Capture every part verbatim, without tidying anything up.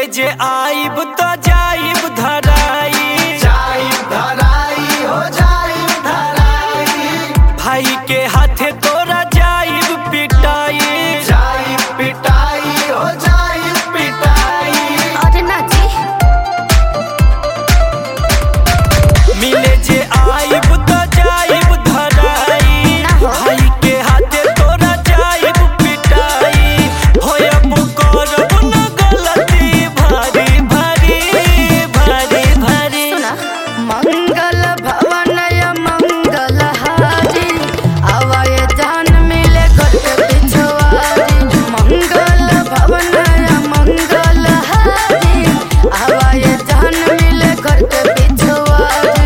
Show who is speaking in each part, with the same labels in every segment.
Speaker 1: जे आइब तो जाइब धराई,
Speaker 2: जाइब धराई हो जाइब धराई।
Speaker 1: भाई के हाथे तोरा जाइब पिटाई,
Speaker 2: जाइब पिटाई हो जाइब पिटाई।
Speaker 3: अरे ना जी
Speaker 1: मिले जे आइब तो जाइब धराई,
Speaker 3: ना हो।
Speaker 1: भाई के हाथे तोरा जाइब पिटाई। होयब करब न गलती भारी भारी भारी भारी।
Speaker 3: सुना मंगल भवन मंगल हारी, आवाय जान मिले घर के पिछवारी। मंगल भवन मंगल हारी, आवाय जान मिले घर के पिछवारी।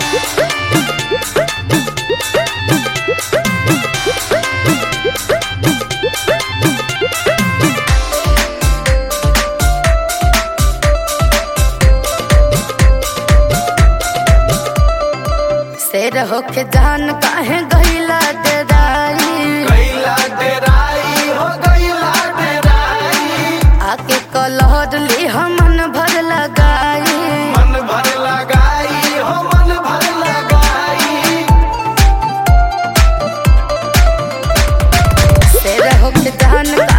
Speaker 3: शेर होके जान काहे गइला डेराई,
Speaker 2: गइला डेराई हो गइला डेराई।
Speaker 3: आके कलहर ली हमन भर लगाई।
Speaker 2: मन भर लगाई हो मन भर लगाई।
Speaker 3: शेर होके जान